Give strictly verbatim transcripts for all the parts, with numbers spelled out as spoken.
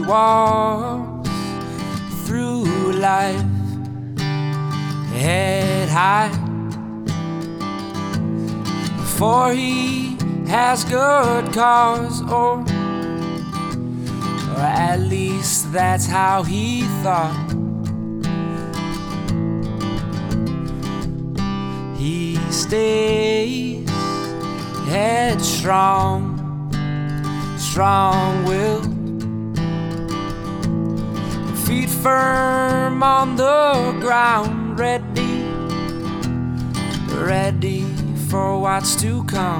walks through life head high, for he has good cause, or, or at least that's how he thought. He stays headstrong, strong-willed, feet firm on the ground, ready, ready for what's to come.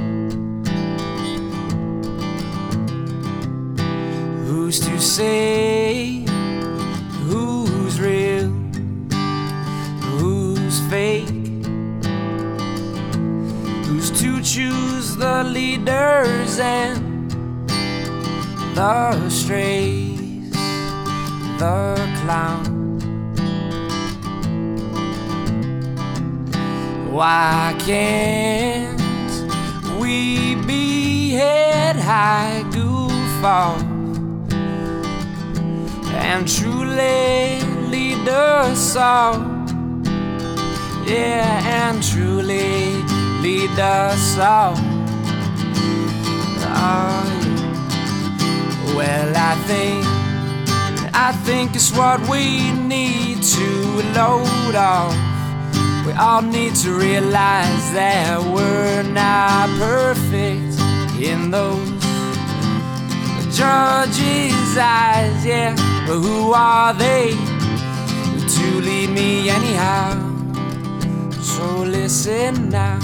Who's to say who's real, who's fake? Who's to choose the leaders and the strays, the clowns? Why can't we be head high, goof off, and truly lead us all? Yeah, and truly lead us all. Oh, yeah. Well, I think, I think it's what we need to load off. We all need to realize that we're not perfect in those judges' eyes, yeah. But who are they to lead me anyhow? So listen now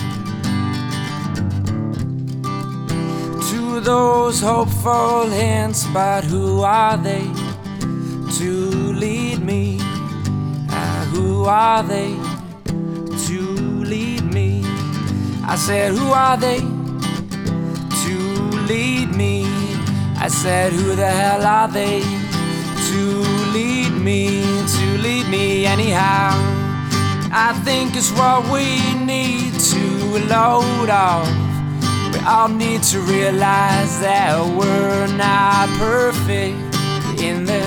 to those hopeful hints, but who are they to lead me? Uh, who are they to lead me? I said, who are they to lead me? I said, who the hell are they to lead me, to lead me anyhow? I think it's what we need to load off. We all need to realize that we're not perfect in the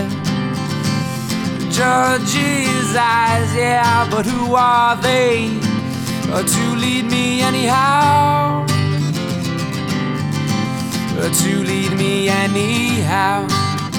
judge's eyes, yeah. But who are they to lead me anyhow? To lead me anyhow.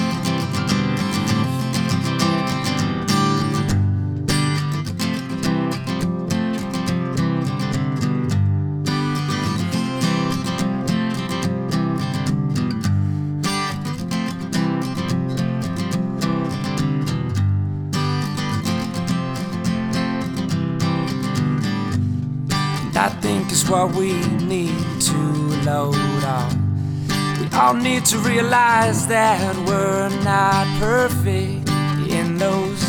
I think it's what we need to load on. We all need to realize that we're not perfect in those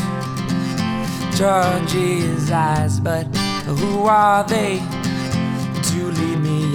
judges' eyes, but who are they to lead me